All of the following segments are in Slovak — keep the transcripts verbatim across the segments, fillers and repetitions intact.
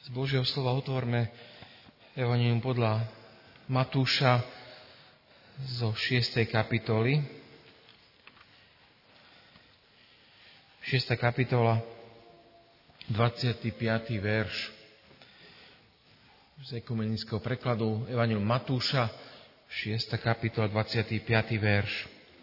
Z Božieho slova otvorme Evangelium podľa Matúša zo šiestej kapitoly. šiesta kapitola, dvadsiaty piaty verš. Z ekumenického prekladu Evangelium Matúša, šiesta kapitola, dvadsiaty piaty verš.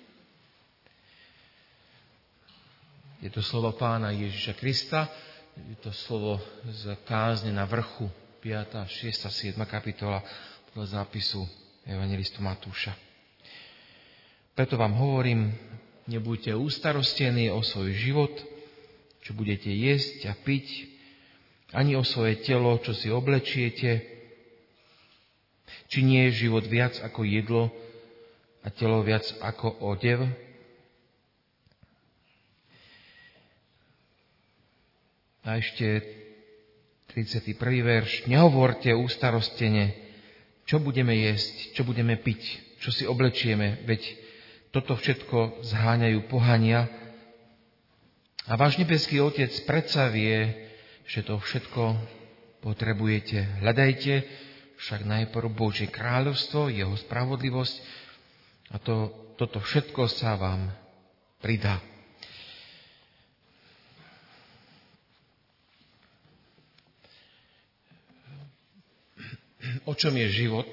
Je to slovo Pána Ježiša Krista, je to slovo z kázne na vrchu, piata, šiesta, siedma kapitola podľa zápisu evangelistu Matúša. Preto vám hovorím, nebuďte ustarostení o svoj život, čo budete jesť a piť, ani o svoje telo, čo si oblečiete. Či nie je život viac ako jedlo a telo viac ako odev? A ešte tridsiaty prvý verš. Nehovorte ustarostene, čo budeme jesť, čo budeme piť, čo si oblečieme, veď toto všetko zháňajú pohania. A váš nebeský Otec predsa vie, že to všetko potrebujete. Hľadajte však najprv Božie kráľovstvo, jeho spravodlivosť a to, toto všetko sa vám pridá. O čom je život?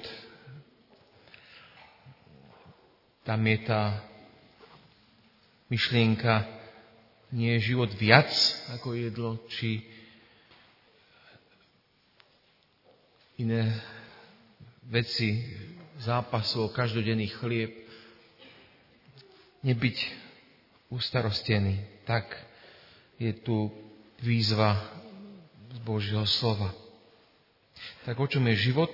Tam je tá myšlienka, nie je život viac ako jedlo, či iné veci, zápasov, každodenný chlieb. Nebyť ustarostený. Tak je tu výzva z Božieho slova. Tak o čom je život?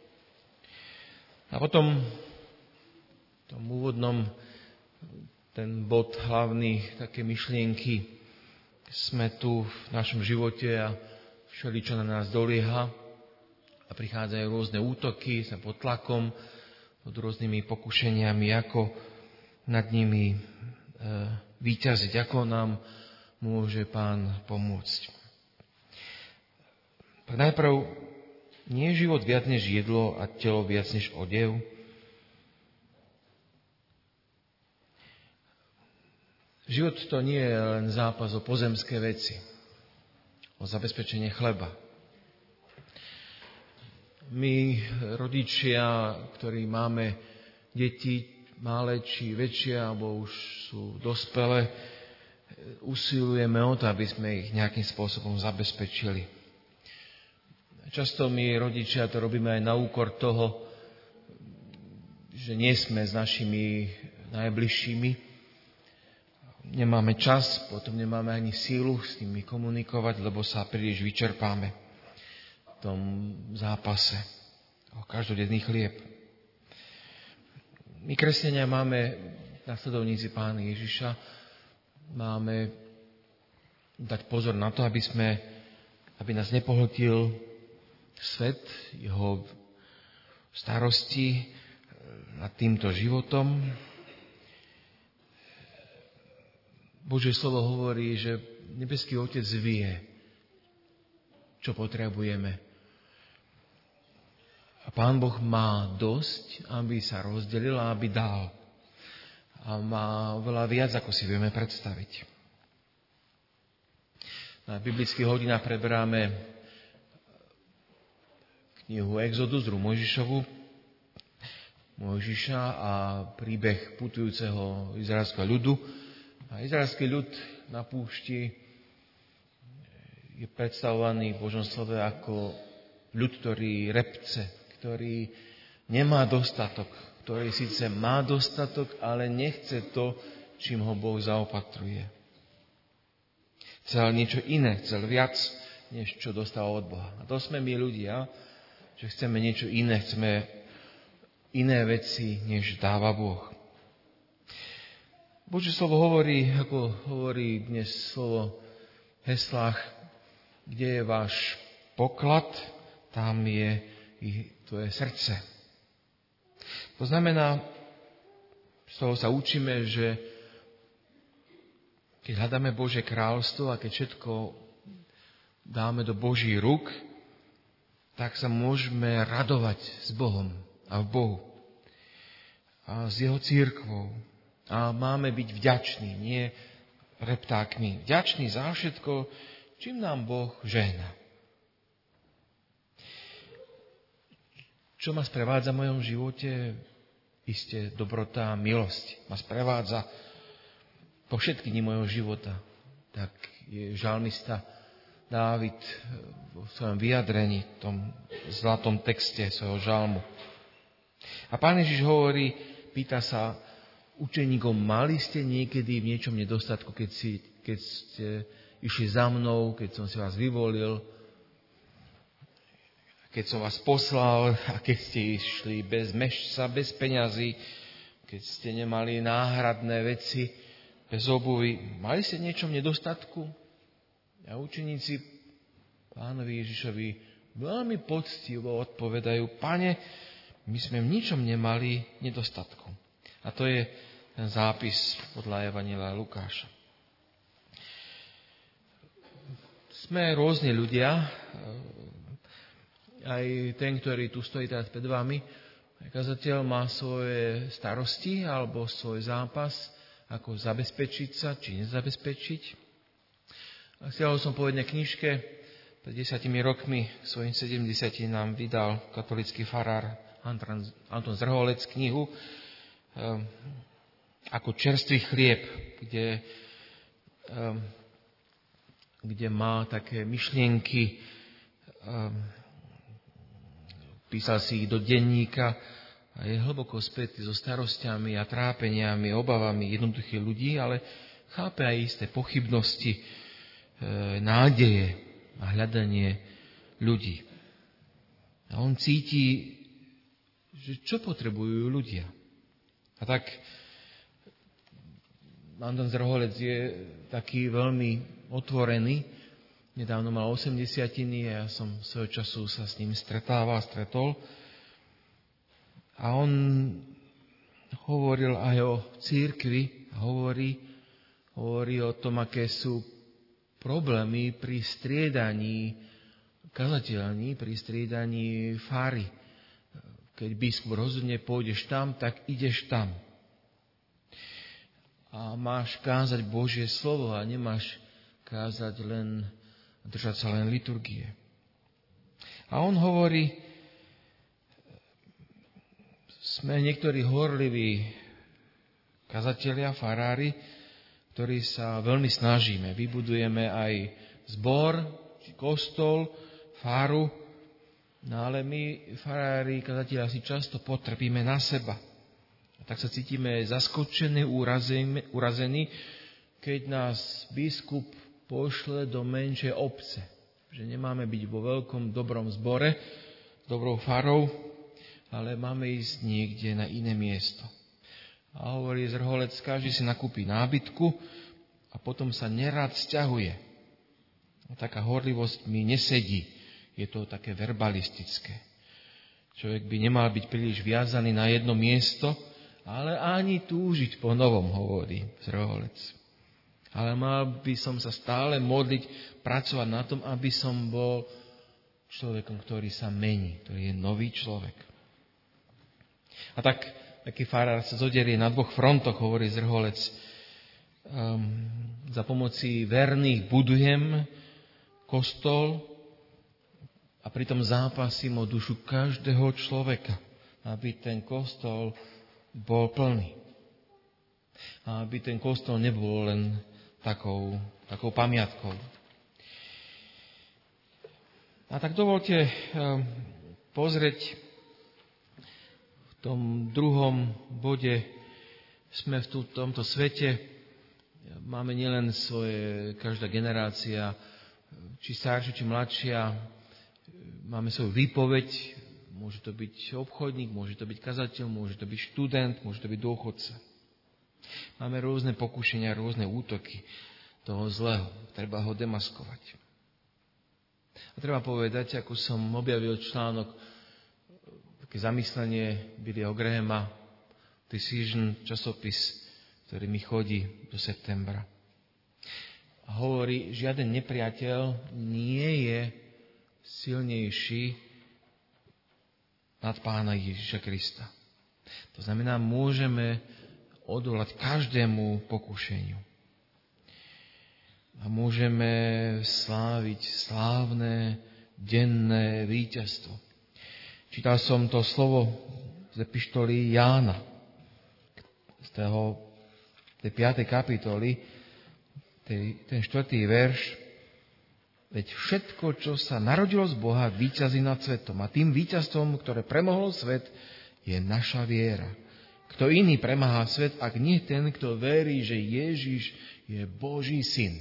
A potom v tom úvodnom ten bod hlavný, také myšlienky. Sme tu v našom živote a všeličo na nás dolieha a prichádzajú rôzne útoky, sme pod tlakom, pod rôznymi pokušeniami, ako nad nimi e, víťaziť, ako nám môže Pán pomôcť. Tak najprv, nie je život viac než jedlo a telo viac než odev? Život to nie je len zápas o pozemské veci, o zabezpečenie chleba. My, rodičia, ktorí máme deti, malé či väčšie, alebo už sú dospelé, usilujeme o to, aby sme ich nejakým spôsobom zabezpečili. Často my, rodičia, to robíme aj na úkor toho, že nie sme s našimi najbližšími. Nemáme čas, potom nemáme ani sílu s nimi komunikovať, lebo sa príliš vyčerpáme v tom zápase o každodenný chlieb. My, kresťania, máme, nasledovníci Pána Ježiša, máme dať pozor na to, aby sme, aby nás nepohltil svet, jeho starosti nad týmto životom. Božie slovo hovorí, že nebeský Otec vie, čo potrebujeme. A Pán Boh má dosť, aby sa rozdelil a aby dal. A má veľa viac, ako si vieme predstaviť. Na biblických hodinách preberáme knihu Exodus, druhú Mojžišovu, Mojžiša a príbeh putujúceho izraelského ľudu. A izraelský ľud na púšti je predstavovaný v Božom slove ako ľud, ktorý repce, ktorý nemá dostatok, ktorý síce má dostatok, ale nechce to, čím ho Boh zaopatruje. Chcel niečo iné, chcel viac, než čo dostal od Boha. A to sme my ľudia, že chceme niečo iné, chceme iné veci, než dáva Boh. Božie slovo hovorí, ako hovorí dnes slovo v heslách, kde je váš poklad, tam je tvoje srdce. To znamená, z toho sa učíme, že keď hľadáme Božie kráľstvo a keď všetko dáme do Božích rúk, tak sa môžeme radovať s Bohom a v Bohu a s jeho cirkvou. A máme byť vďační, nie reptákmi. Vďační za všetko, čím nám Boh žehná. Čo ma sprevádza v mojom živote? Isté dobrota a milosť ma sprevádza po všetky dni mojho života. Tak je žalmista Dávid vo svojom vyjadrení, v tom zlatom texte svojho žalmu. A Pán Ježiš hovorí, pýta sa učeníkom, mali ste niekedy v niečom nedostatku, keď, si, keď ste išli za mnou, keď som si vás vyvolil, keď som vás poslal a keď ste išli bez mešca, bez peňazí, keď ste nemali náhradné veci, bez obuvy. Mali ste niečom nedostatku? A učeníci Pánovi Ježišovi veľmi poctivo odpovedajú, Pane, my sme v ničom nemali nedostatku. A to je ten zápis podľa Evanjelia Lukáša. Sme rôzni ľudia, aj ten, ktorý tu stojí teraz pred vami, kazateľ má svoje starosti alebo svoj zápas, ako zabezpečiť sa, či nezabezpečiť. A chcel som povedať na knižke, pred desiatimi rokmi, svojim sedemdesiatim nám vydal katolický farár Anton Zrholec knihu um, ako čerstvý chlieb, kde, um, kde má také myšlienky, um, písal si ich do denníka a je hlboko spätý so starostiami a trápeniami, obavami jednoduchých ľudí, ale chápe aj isté pochybnosti, e, nádeje a hľadanie ľudí. A on cíti, že čo potrebujú ľudia. A tak Anton Zrholec je taký veľmi otvorený. Nedávno mal osemdesiatiny a ja som svojho času sa s ním stretával, stretol. A on hovoril aj o cirkvi, hovorí, hovorí o tom, aké sú problémy pri striedaní kazateľní, pri striedaní fary. Keď biskup rozhodne, pôjdeš tam, tak ideš tam. A máš kázať Božie slovo a nemáš kázať len, držať sa len liturgie. A on hovorí, sme niektorí horliví kazatelia, farári, ktorí sa veľmi snažíme. Vybudujeme aj zbor, či kostol, faru, no ale my, farári, kazatelia, si často potrpíme na seba. A tak sa cítime zaskočení, urazení, keď nás biskup pošle do menšej obce. Že nemáme byť vo veľkom dobrom zbore, dobrou farou, ale máme ísť niekde na iné miesto. A hovorí Zrholec, každý si nakúpi nábytku a potom sa nerád sťahuje. A taká horlivosť mi nesedí. Je to také verbalistické. Človek by nemal byť príliš viazaný na jedno miesto, ale ani túžiť po novom, hovorí Zrholec. Ale mal by som sa stále modliť, pracovať na tom, aby som bol človekom, ktorý sa mení, ktorý je nový človek. A tak taký farár sa zoderie na dvoch frontoch, hovorí Zrholec. Um, za pomoci verných budujem kostol a pritom zápasím o dušu každého človeka, aby ten kostol bol plný. A aby ten kostol nebol len takou, takou pamiatkou. A tak dovolte um, pozrieť v tom druhom bode. Sme v tomto svete, máme nielen svoje, každá generácia, či staršia, či mladšia, máme svoju výpoveď, môže to byť obchodník, môže to byť kazateľ, môže to byť študent, môže to byť dôchodca. Máme rôzne pokušenia, rôzne útoky toho zlého. Treba ho demaskovať. A treba povedať, ako som objavil článok, také zamyslenie Billyho Grahama, Decision, časopis, ktorý mi chodí do septembra. A hovorí, žiaden nepriateľ nie je silnejší nad Pána Ježiša Krista. To znamená, môžeme odolať každému pokušeniu. A môžeme sláviť slávne denné víťazstvo. Čítal som to slovo z epištoly Jána, z toho, tej piatej kapitoly, tej, ten štvrtý verš. Veď všetko, čo sa narodilo z Boha, víťazí nad svetom. A tým víťazstvom, ktoré premohlo svet, je naša viera. Kto iný premáha svet, ak nie ten, kto verí, že Ježiš je Boží syn.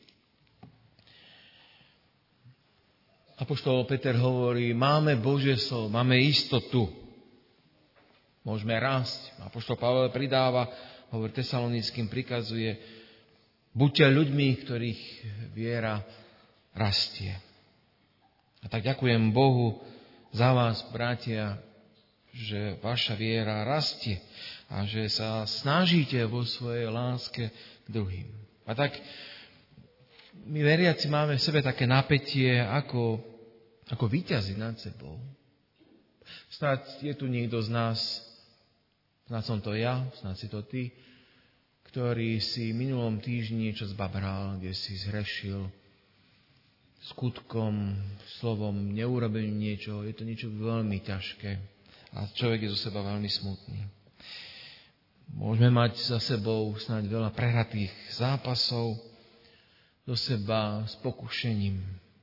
Apoštol Peter hovorí, máme Božie slovo, máme istotu. Môžeme rásť. Apoštol Pavel pridáva, hovorí Tesalonickým, prikazuje, buďte ľuďmi, ktorých viera rastie. A tak ďakujem Bohu za vás, bratia, že vaša viera rastie a že sa snažíte vo svojej láske k druhým. A tak my veriaci máme v sebe také napätie, ako, ako víťazi nad sebou. Snáď je tu niekto z nás, snáď som to ja, snáď si to ty, ktorý si minulom týždni niečo zbabral, kde si zhrešil skutkom, slovom, neurobením niečo. Je to niečo veľmi ťažké a človek je zo seba veľmi smutný. Môžeme mať za sebou snáď veľa prehratých zápasov, do seba s pokušením.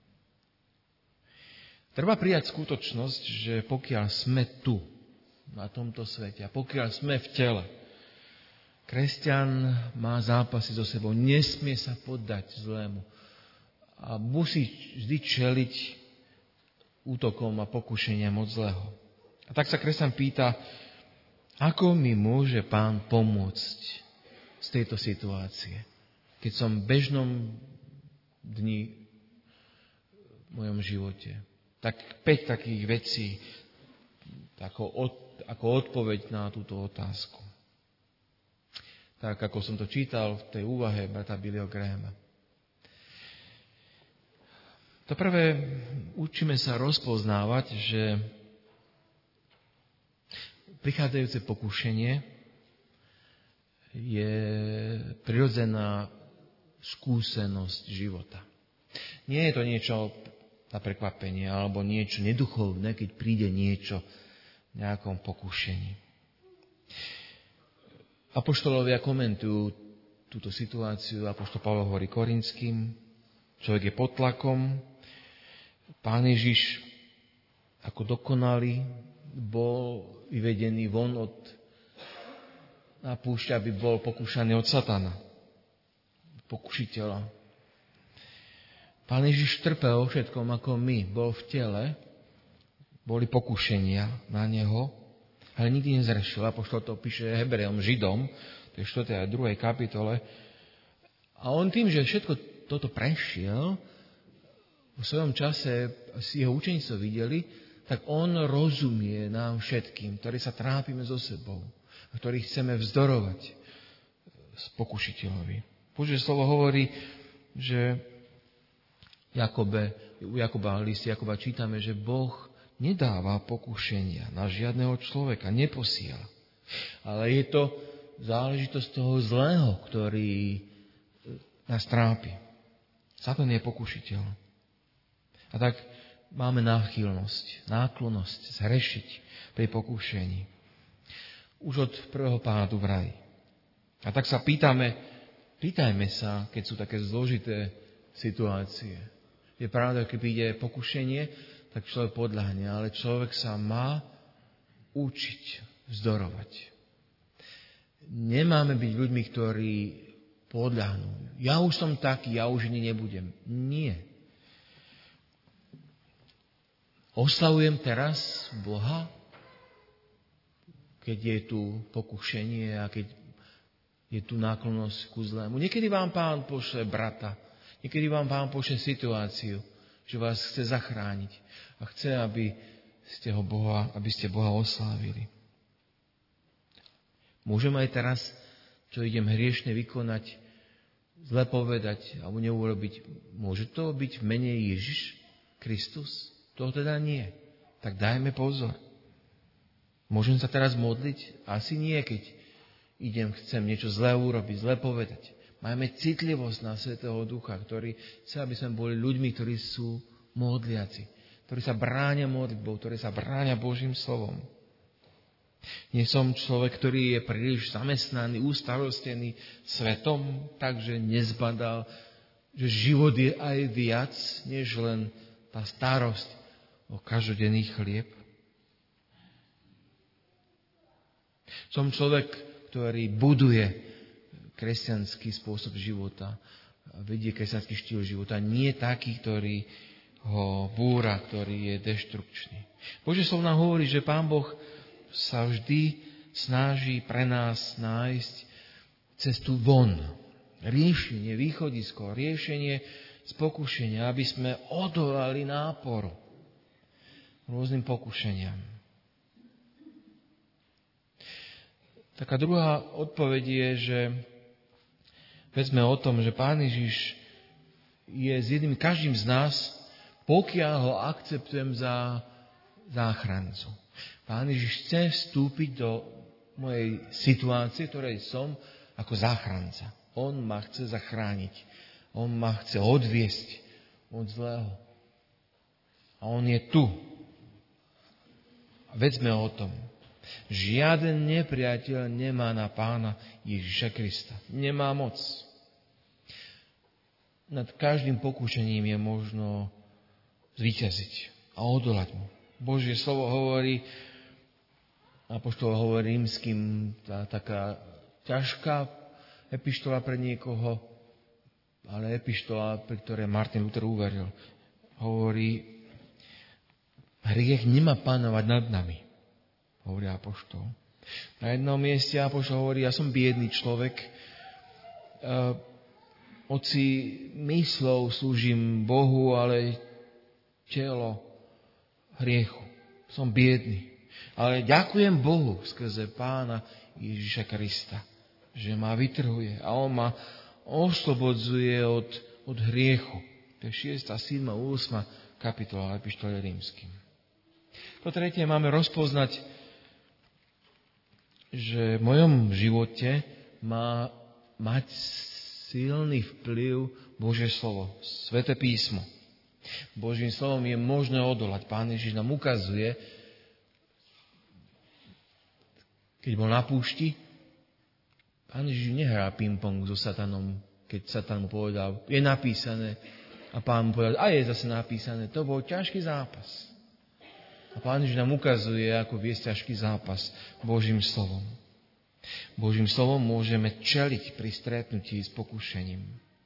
Treba prijať skutočnosť, že pokiaľ sme tu, na tomto svete, a pokiaľ sme v tele, kresťan má zápasy so sebou, nesmie sa poddať zlému a musí vždy čeliť útokom a pokušeniam od zlého. A tak sa kresťan pýta, ako mi môže Pán pomôcť z tejto situácie, keď som v bežnom dni v mojom živote. Tak päť takých vecí ako, od, ako odpoveď na túto otázku. Tak ako som to čítal v tej úvahe brata Billyho Grahama. To prvé, učíme sa rozpoznávať, že prichádzajúce pokušenie je prirodzená skúsenosť života. Nie je to niečo na prekvapenie alebo niečo neduchovné, keď príde niečo v nejakom pokušení. Apoštolovia komentujú túto situáciu. Apoštol Pavol hovorí Korinským, človek je pod tlakom. Pán Ježiš ako dokonalý bol vyvedený von od na púšť, aby bol pokúšaný od satana, pokušiteľa. Pán Ježiš trpel o všetkom ako my, bol v tele, boli pokušenia na neho, ale nikdy nezrešil. Apoštol to píše Hebrejom, Židom, to je štvrtej a druhej kapitole. A on tým, že všetko toto prešiel, v svojom čase si jeho učeníci videli, tak on rozumie nám všetkým, ktorí sa trápime so sebou, a ktorých chceme vzdorovať z pokušiteľovi. Božie slovo hovorí, že Jakobe, u Jakoba, liste Jakoba čítame, že Boh nedáva pokušenia na žiadneho človeka, neposiela. Ale je to záležitosť toho zlého, ktorý nás trápi. Satan je pokušiteľ. A tak máme náchylnosť, náklonnosť zhrešiť pri pokúšení. Už od prvého pádu v raji. A tak sa pýtame, pýtajme sa, keď sú také zložité situácie. Je pravda, keď príde pokušenie, tak človek podľahne, ale človek sa má učiť vzdorovať. Nemáme byť ľuďmi, ktorí podľahnú. Ja už som taký, ja už iný nebudem. Nie. Oslavujem teraz Boha, keď je tu pokušenie a keď je tu náklonnosť ku zlému. Niekedy vám Pán pošle brata, niekedy vám Pán pošle situáciu, že vás chce zachrániť a chce, aby ste, ho Boha, aby ste Boha oslávili. Môžem aj teraz, čo idem hriešne vykonať, zle povedať alebo neurobiť, môže to byť v mene Ježiš Kristus? To teda nie. Tak dajme pozor. Môžem sa teraz modliť? Asi nie, keď idem, chcem niečo zlé urobiť, zlé povedať. Majme citlivosť na Svätého Ducha, ktorý chce, aby sme boli ľuďmi, ktorí sú modliaci, ktorí sa bránia modlitbou, ktorí sa bránia Božím slovom. Nie som človek, ktorý je príliš zamestnaný, ustarostený svetom, takže nezbadal, že život je aj viac, než len tá starosť o každodenný chlieb. Som človek, ktorý buduje kresťanský spôsob života, vedie kresťanský štýl života, nie taký, ktorý ho búra, ktorý je deštrukčný. Božie slovo nám hovorí, že Pán Boh sa vždy snaží pre nás nájsť cestu von. Riešenie, východisko, riešenie z pokušenia, aby sme odolali náporu rôznym pokušeniam. Taká druhá odpoveď je, že vedzme o tom, že Pán Ježiš je s jedným každým z nás, pokiaľ ho akceptujem za záchrancu. Pán Ježiš chce vstúpiť do mojej situácie, ktorej som, ako záchranca. On ma chce zachrániť. On ma chce odviesť od zlého. A on je tu. A vedzme o tom. Žiaden nepriateľ nemá na Pána Ježiša Krista. Nemá moc. Nad každým pokúšením je možno zvíťaziť a odolať mu. Božie slovo hovorí, apoštol hovorí rímskym, tá taká ťažká epištola pre niekoho, ale epištola, pri ktorej Martin Luther uveril, hovorí, hriech nemá panovať nad nami, hovorí apoštol. Na jednom mieste apoštol hovorí, ja som biedný človek, uh, oci myslou slúžim Bohu, ale telo hriechu. Som biedný. Ale ďakujem Bohu skrze Pána Ježiša Krista, že ma vytrhuje a On ma oslobodzuje od, od hriechu. To je šiesta, siedma, ôsma kapitola epištoly rímskym. Po tretie máme rozpoznať, že v mojom živote má mať silný vplyv Božie slovo, Sväté písmo. Božím slovom je možné odolať. Pán Ježiš nám ukazuje, keď bol na púšti, Pán Ježiš nehrá ping-pong so satanom, keď satan mu povedal, je napísané. A Pán mu povedal, a je zase napísané. To bol ťažký zápas. A Pán Ježiš nám ukazuje, ako viesť ťažký zápas Božím slovom. Božím slovom môžeme čeliť pri stretnutí s pokušením.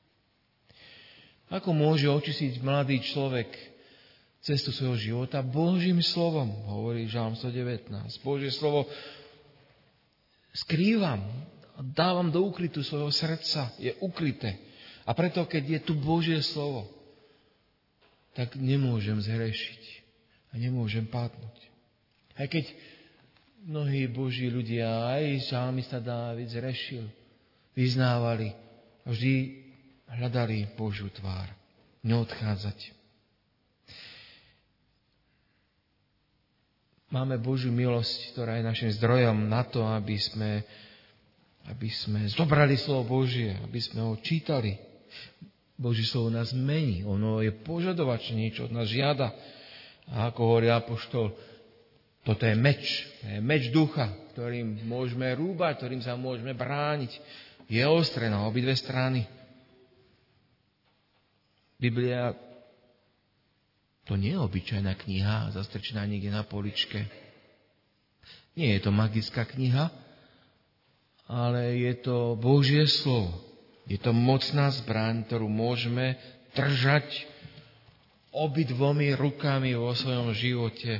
Ako môže očistiť mladý človek cestu svojho života? Božím slovom, hovorí Žalm sto devätnásť. Božie slovo skrývam, dávam do ukrytu svojho srdca, je ukryté. A preto, keď je tu Božie slovo, tak nemôžem zhrešiť a nemôžem padnúť. Aj keď mnohí Boží ľudia, aj žalmista Dávid zhrešil, vyznávali a vždy hľadali Božiu tvár, neodchádzať. Máme Božiu milosť, ktorá je našim zdrojom na to, aby sme, aby sme zobrali slovo Božie, aby sme ho čítali. Božie slovo nás mení, ono je požadovačné, niečo od nás žiada. A ako hovorí apoštol, toto je meč, to je meč ducha, ktorým môžeme rúbať, ktorým sa môžeme brániť. Je ostré na obidve strany. Biblia to nie je obyčajná kniha, zastrčená niekde na poličke. Nie je to magická kniha, ale je to Božie slovo. Je to mocná zbraň, ktorú môžeme držať obidvomi rukami vo svojom živote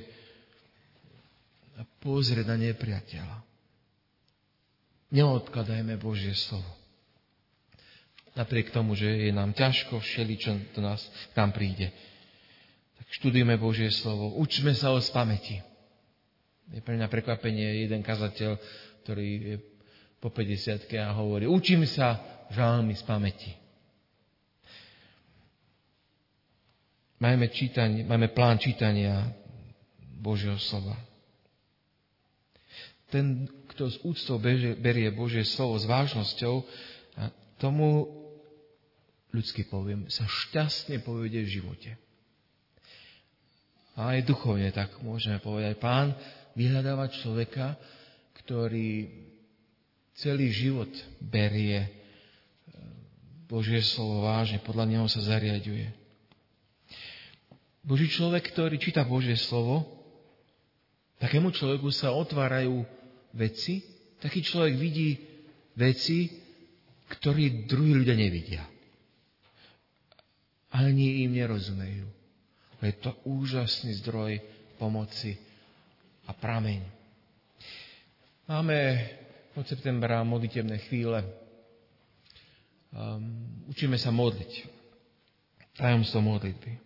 a pozrieť na nepriateľa. Neodkladajme Božie slovo. Napriek tomu, že je nám ťažko všeličo do nás tam príde. Tak študujme Božie slovo. Učme sa o spamäti. Je pre mňa prekvapenie jeden kazateľ, ktorý je po päťdesiatke a hovorí, učím sa žalmy z pamäti. Máme, čítanie, máme plán čítania Božieho slova. ten, kto s úctou berie Božie slovo s vážnosťou, tomu, ľudsky poviem, sa šťastne povedie v živote. A aj duchovne tak môžeme povedať. Pán vyhľadáva človeka, ktorý celý život berie Božie slovo vážne, podľa neho sa zariaďuje. Boží človek, ktorý číta Božie slovo, takému človeku sa otvárajú veci, taký človek vidí veci, ktoré druhí ľudia nevidia. Ani im nerozumejú. Je to úžasný zdroj pomoci a prameň. Máme od septembra modlitebné chvíle. Um, učíme sa modliť. Tajomstvo modlitby.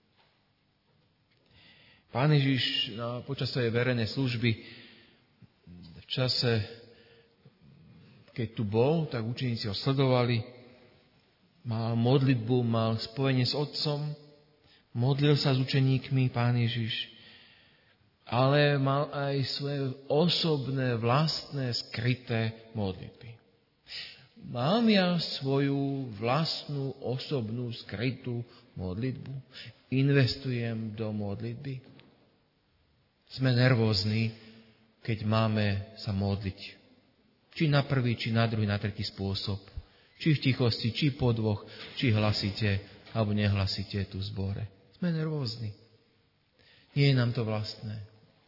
Pán Ježiš no, počas svojej verejnej služby v čase, keď tu bol, tak učeníci ho sledovali. Mal modlitbu, mal spojenie s Otcom, modlil sa s učeníkmi Pán Ježiš, ale mal aj svoje osobné, vlastné, skryté modlitby. Mám ja svoju vlastnú, osobnú, skrytú modlitbu? Investujem do modlitby? Sme nervózni, keď máme sa modliť. Či na prvý, či na druhý, na tretí spôsob. Či v tichosti, či po dvoch, či hlasíte, alebo nehlasíte tu v zbore. Sme nervózni. Nie je nám to vlastné.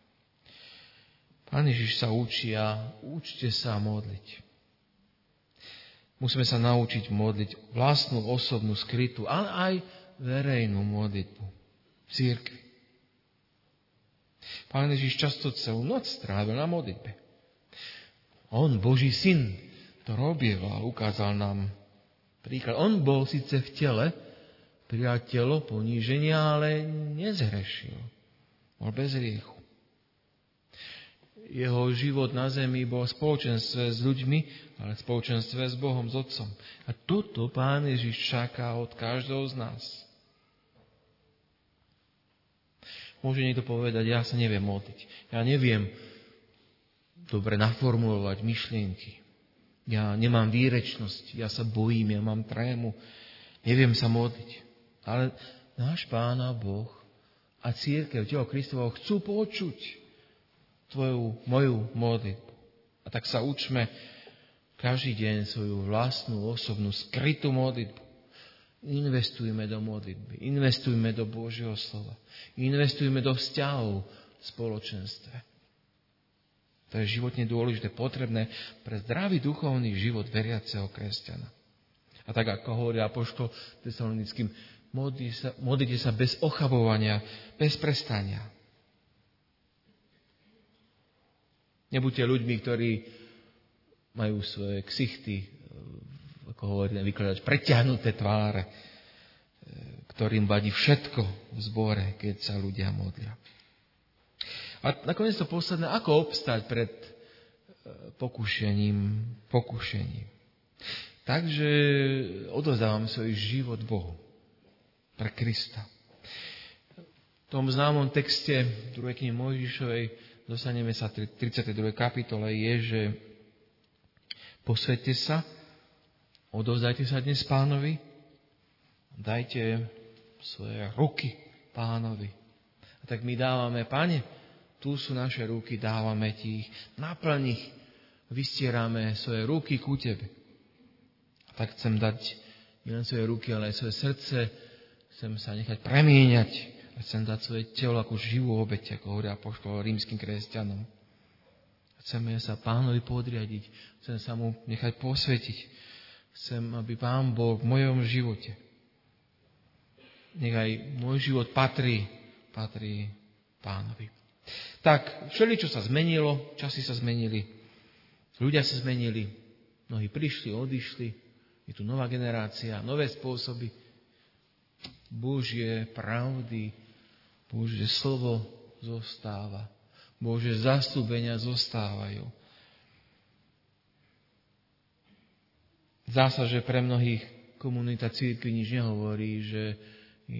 Pán Ježiš sa učí a učte sa modliť. Musíme sa naučiť modliť vlastnú, osobnú, skrytú, ale aj verejnú modlitbu v cirkvi. Pán Ježiš často celú noc strávil na modlitbe. On, Boží syn, to robieval, ukázal nám príklad. On bol síce v tele, prijal telo poníženia, ale nezhrešil. Bol bez hriechu. Jeho život na zemi bol v spoločenstve s ľuďmi, ale v spoločenstve s Bohom, s Otcom. A toto Pán Ježiš čaká od každého z nás. Môže niekto povedať, ja sa neviem modliť. Ja neviem dobre naformulovať myšlienky. Ja nemám výrečnosť, ja sa bojím, ja mám trému, neviem sa modliť. Ale náš Pán a Boh a cirkev, telo Kristovo chcú počuť tvoju, moju modlitbu. A tak sa učme každý deň svoju vlastnú, osobnú, skrytú modlitbu. Investujme do modlitby, investujme do Božieho slova, investujme do vzťahov v spoločenstve. To je životne dôležité, potrebné pre zdravý duchovný život veriaceho kresťana. A tak ako hovorí apoštol Tesalonickým, modlite sa, modlite sa bez ochabovania, bez prestania. Nebuďte ľuďmi, ktorí majú svoje ksichty, ako hovorí ten vykladač, preťahnuté tváre, ktorým vadí všetko v zbore, keď sa ľudia modlia. A nakoniec to posledné, ako obstať pred pokušením, pokušením. Takže odovzdávam svoj život Bohu pre Krista. V tom známom texte druhej knihy Mojžišovej dostaneme sa v tridsiatej druhej kapitole je, že posväťte sa, odovzdajte sa dnes Pánovi, dajte svoje ruky Pánovi. A tak my dávame, Pane, tu sú naše ruky, dávame ti ich, naplň ich, vystierame svoje ruky ku tebe. A tak chcem dať nielen svoje ruky, ale aj svoje srdce, chcem sa nechať premieňať a chcem dať svoje telo ako živú obeť, ako hovorí apoštol rímskym kresťanom. Chceme sa Pánovi podriadiť, chcem sa mu nechať posvetiť. Chcem, aby Pán bol v mojom živote. Nech aj môj život patrí, patrí Pánovi. Tak, všeličo sa zmenilo, časy sa zmenili, ľudia sa zmenili, mnohí prišli, odišli, je tu nová generácia, nové spôsoby, Božie pravdy, Božie slovo zostáva, Božie zasľúbenia zostávajú. Zdá sa, že pre mnohých komunita cirkvi nič nehovorí, že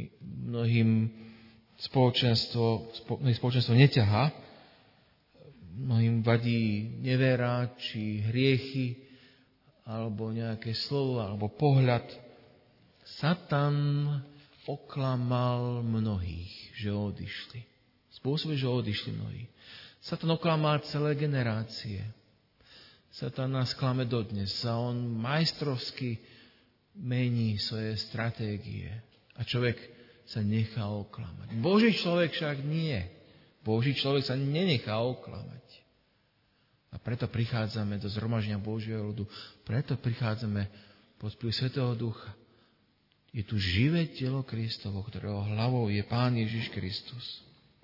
mnohým spoločenstvo, spoločenstvo neťahá. mnohým vadí nevera, či hriechy, alebo nejaké slovo, alebo pohľad. Satan oklamal mnohých, že odišli. Spôsobuje, že odišli mnohí. Satan oklamal celé generácie. Satan nás klame dodnes a on majstrovsky mení svoje stratégie. A človek sa nechá oklamať. Boží človek však nie. Boží človek sa nenechá oklamať. A preto prichádzame do zhromaždenia Božieho ľudu. Preto prichádzame pod vplyv Svätého Ducha. Je tu živé telo Kristovo, ktorého hlavou je Pán Ježiš Kristus.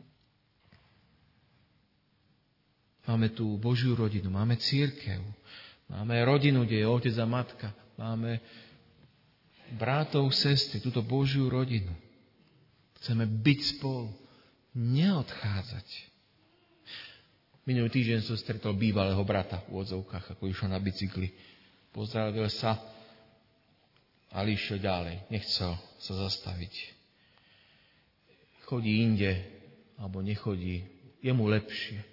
Máme tu Božiu rodinu, máme cirkev, máme rodinu, kde je otec a matka, máme bratov, sestry, túto Božiu rodinu. Chceme byť spolu, neodchádzať. Minulý týždeň som stretol bývalého brata v odzovkách, ako išiel na bicykli. Pozdravil sa, ale išiel ďalej. Nechcel sa zastaviť. Chodí inde, alebo nechodí. Je mu lepšie.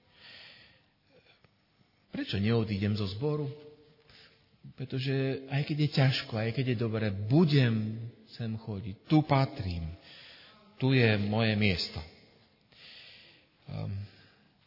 Prečo neodídem zo zboru? Pretože aj keď je ťažko, aj keď je dobre, budem sem chodiť. Tu patrím. Tu je moje miesto. Um,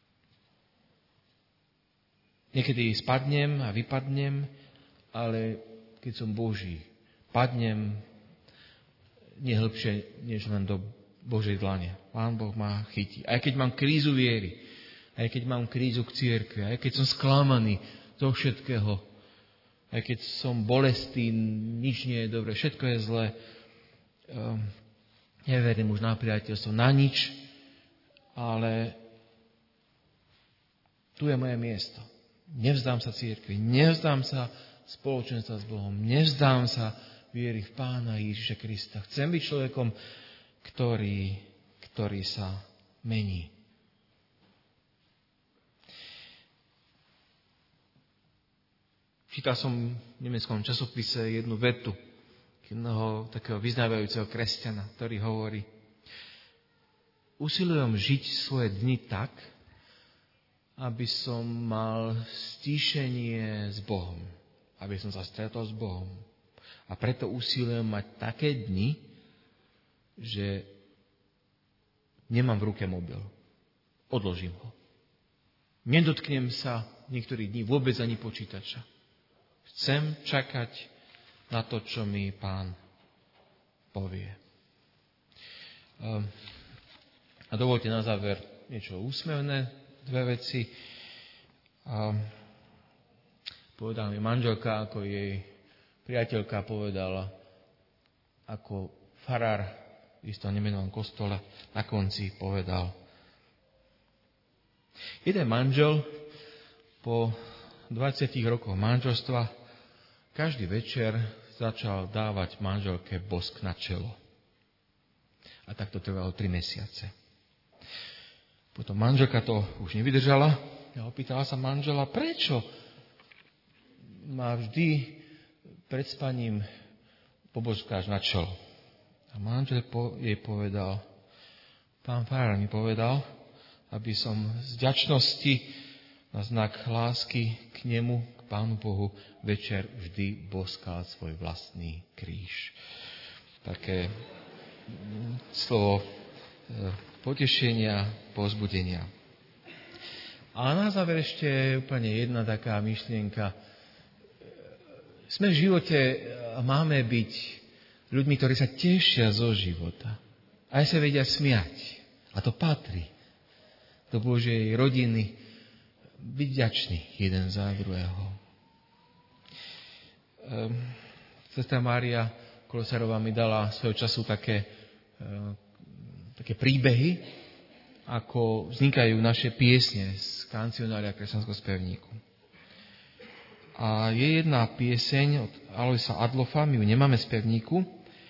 Niekedy spadnem a vypadnem, ale keď som Boží, padnem nie hlbšie, než len do Božej dlane. Pán Boh ma chytí. Aj keď mám krízu viery, aj keď mám krízu k cirkvi, aj keď som sklamaný zo všetkého, aj keď som bolestný, nič nie je dobre, všetko je zlé, um, neverím už na priateľstvo, na nič, ale tu je moje miesto. Nevzdám sa cirkvi, nevzdám sa spoločenstva s Bohom, nevzdám sa viery v Pána Ježiša Krista. Chcem byť človekom, ktorý, ktorý sa mení. Čítal som v nemeckom časopise jednu vetu jedného takého vyznávajúceho kresťana, ktorý hovorí: usilujem žiť svoje dni tak, aby som mal stíšenie s Bohom. Aby som sa stretol s Bohom. A preto usilujem mať také dni, že nemám v ruke mobil. Odložím ho. Nedotknem sa niektorých dní vôbec ani počítača. Chcem čakať na to, čo mi Pán povie. A dovolte na záver niečo úsmevné. Dve veci. A povedala mi manželka, ako jej priateľka povedala, ako farár v istom nemenovom kostole na konci povedal: jeden manžel po dvadsiatich rokoch manželstva každý večer začal dávať manželke bosk na čelo. A tak to trvalo tri mesiace. Potom manželka to už nevydržala a opýtala sa manžela, prečo ma vždy pred spaním poboskáš na čelo. A manžel jej povedal: pán farár mi povedal, aby som z vďačnosti na znak lásky k nemu, k Pánu Bohu, večer vždy boskal svoj vlastný kríž. Také slovo potešenia, povzbudenia. A na záver ešte úplne jedna taká myšlienka. Sme v živote a máme byť ľuďmi, ktorí sa tešia zo života. Aj sa vedia smiať. A to patrí do Božej rodiny. Byť vďačný jeden za druhého. Sestra Mária Kolosarová mi dala svojho času také také príbehy, ako vznikajú naše piesne z kancionária kresťanského spevníku. A je jedna pieseň od Aloisa Adlofa, my ju nemáme v spevníku.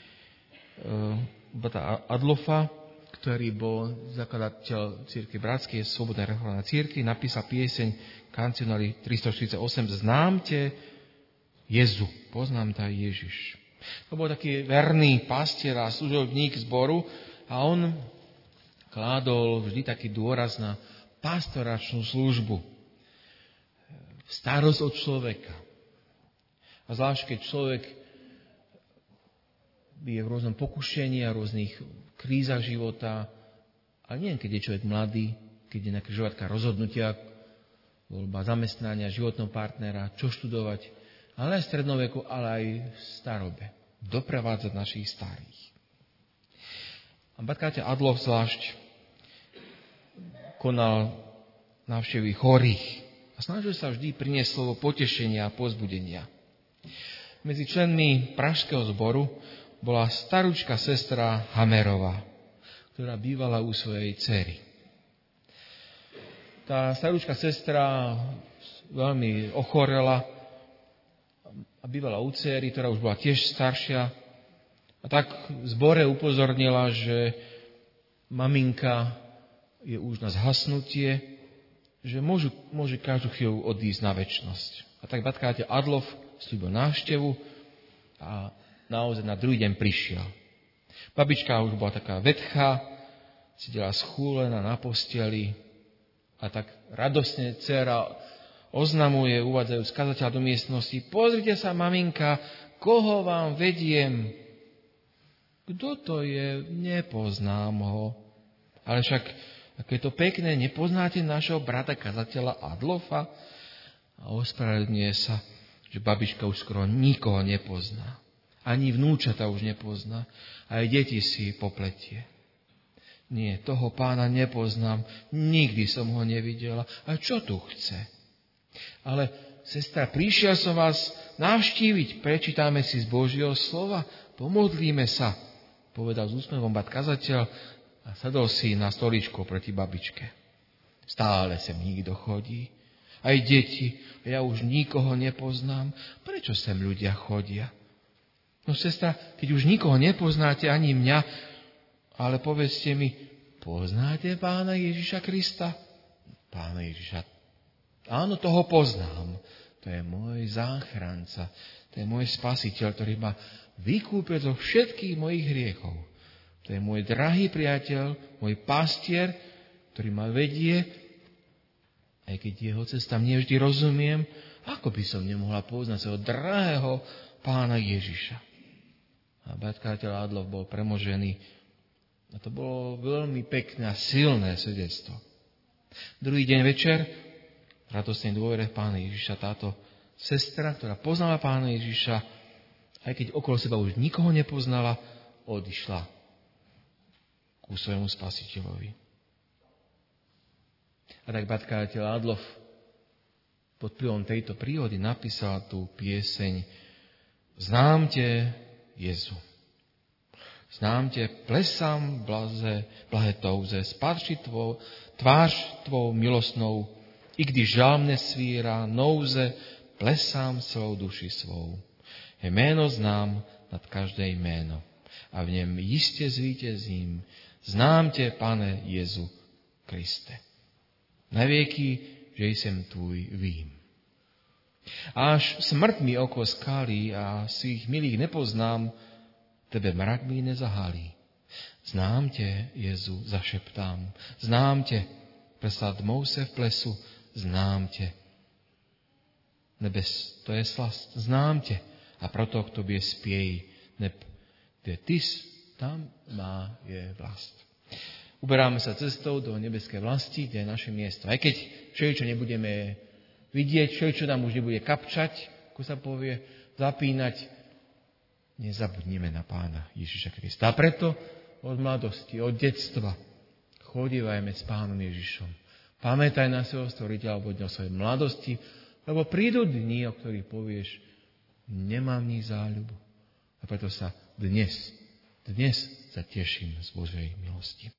Adlofa, ktorý bol zakladateľ cirkvi Bratskej slobodnej reformovanej cirkvi, napísal pieseň kancionári tristoštyridsaťosem Znám te, Jezu, poznám ťa Ježiš. To bol taký verný pastier a služobník zboru, a on kládol vždy taký dôraz na pastoračnú službu, starosť o človeka. A zvlášť, keď človek je v rôznom pokušení a rôznych krízach života, ale nie keď je človek mladý, keď je nejaká životka rozhodnutia, voľba zamestnania, životného partnera, čo študovať, ale aj v strednoveku, ale aj v starobe. Doprevádzať našich starých. A batkáte Adolf zvlášť konal návštevy chorých a snažil sa vždy priniesť slovo potešenia a povzbudenia. Medzi členmi pražského zboru bola starúčka sestra Hamerová, ktorá bývala u svojej dcery. Tá starúčka sestra veľmi ochorela a bývala u dcery, ktorá už bola tiež staršia. A tak v zbore upozornila, že maminka je už na zhasnutie, že môžu, môže každú chvíľu odísť na večnosť. A tak batkáte Adolf sľúbil návštevu a naozaj na druhý deň prišiel. Babička už bola taká vetchá, sedela schúlená na posteli a tak radosne dcera oznamuje, uvádzajúc kazateľa do miestnosti: pozrite sa, maminka, koho vám vediem. Kto to je? Nepoznám ho. Ale však, ako je to pekné, nepoznáte našeho brata kazateľa Adolfa? A ospravedlňuje sa, že babička už skoro nikoho nepozná. Ani vnúčata už nepozná. Aj deti si popletie. Nie, toho pána nepoznám. Nikdy som ho nevidela. A čo tu chce? Ale, sestra, prišiel som vás navštíviť. Prečítame si z Božieho slova. Pomodlíme sa, povedal s úsmevom bat kazateľ a sadol si na stoličku proti babičke. Stále sem nikto chodí. Aj deti. Ja už nikoho nepoznám. Prečo sem ľudia chodia? No, sestra, keď už nikoho nepoznáte, ani mňa, ale povedzte mi, poznáte pána Ježiša Krista? Pána Ježiša, áno, toho poznám. To je môj záchranca. To je môj spasiteľ, ktorý ma vykúpil zo všetkých mojich hriechov. To je môj drahý priateľ, môj pastier, ktorý ma vedie, aj keď jeho cestám nevždy rozumiem, ako by som nemohla poznať svojho drahého pána Ježiša. A batkáteľ Adolf bol premožený. A to bolo veľmi pekné a silné svedectvo. Druhý deň večer, v radostnej dôvere pána Ježiša, táto sestra, ktorá poznala pána Ježiša, aj keď okolo seba už nikoho nepoznala, odišla ku svojmu spasiteľovi. A tak batkáteľ Adolf pod vplyvom tejto príhody napísal tú pieseň Znám te, Jezu. Znám te, plesám blaze, blahe touze, spáči tvou, tvář tvou milostnou, i když žal mne svíra, nouze, plesám celou duši svou. Jméno znám nad každé jméno a v něm jistě zvítězím. Znám tě, Pane Jezu Kriste. Na věky, že jsem tvůj, vím. Až smrt mi oko skalí a svých milých nepoznám, tebe mrak mi nezahalí. Znám tě, Jezu, zašeptám. Znám tě, prsa dmou se v plesu, znám tě. Nebes, to je slast, znám tě. A proto k tobě spěj, neb kde ty tam má je vlast. Uberáme sa cestou do nebeskej vlasti, kde je naše miesto. Aj keď čo nebudeme vidieť, čo nám už nebude kapčať, ako sa povie, zapínať, nezabudnime na pána Ježiša Krista. A preto od mladosti, od detstva chodívajme s pánom Ježišom. Pamätaj na svojho stvoriteľa alebo dňa svojej mladosti, lebo prídu dni, o ktorých povieš, nemám v nich záľubu. A preto sa dnes, dnes sa teším z Božej milosti.